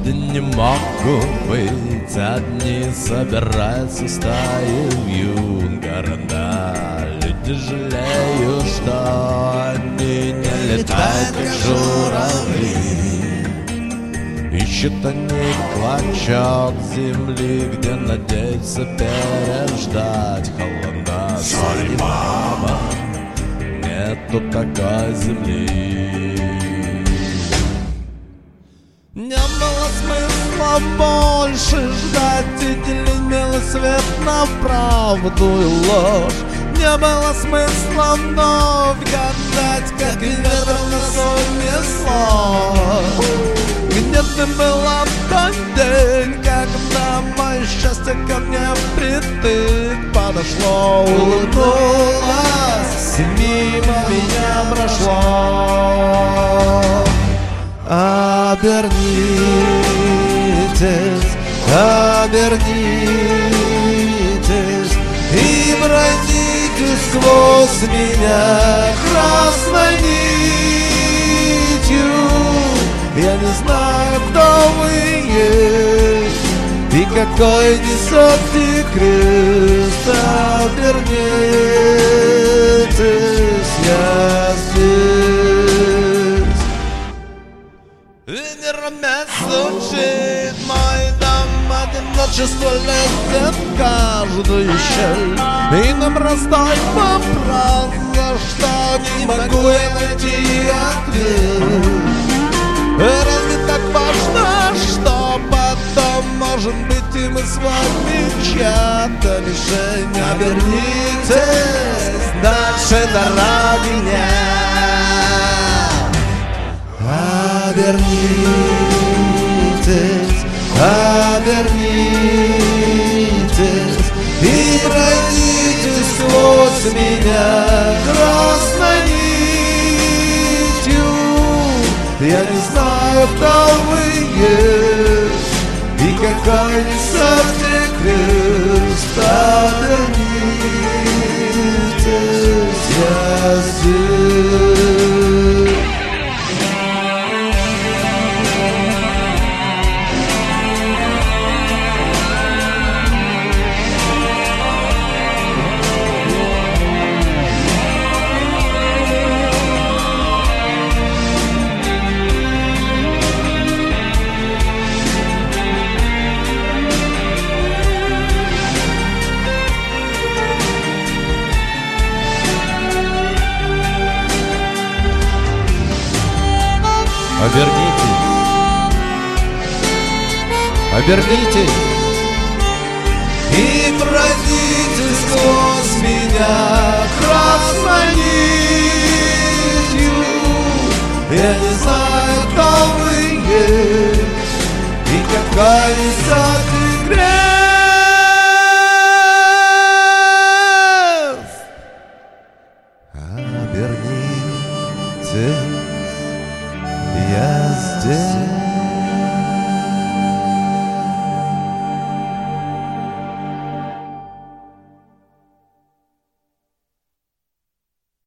не могут быть одни, собираются стаи в юнгорода. Люди жалеют, что они не летают, как журавли. Ищут они клочок земли, где надеются переждать холода. Sorry, мама, нету такой земли. Не было смысла больше ждать и делить белый свет на правду и ложь. Не было смысла вновь гадать, как ветер на сотне слов. Где ты была в тот день, когда мое счастье ко мне впритык подошло, улыбнулась и мимо меня прошло. Обернитесь, обернитесь и пройдите сквозь меня красной нитью. Я не знаю, кто вы есть и какой несете крест. Обернитесь, я здесь. Ветер стучит мой дом, одиночество лезет в каждую щель, и нам раздать вопрос, что не могу я найти ответ. Разве так важно, что потом, может быть, и мы с вами чья-то мишень? Обернитесь, дальше дороги нет. Обернитесь, обернитесь и пройдите сквозь меня красной нитью. Я не знаю, кто вы есть и какой несете крест. Обернитесь, я здесь. Обернитесь, обернитесь и пройдите сквозь меня красной нитью. Я не знаю, кто вы есть и какая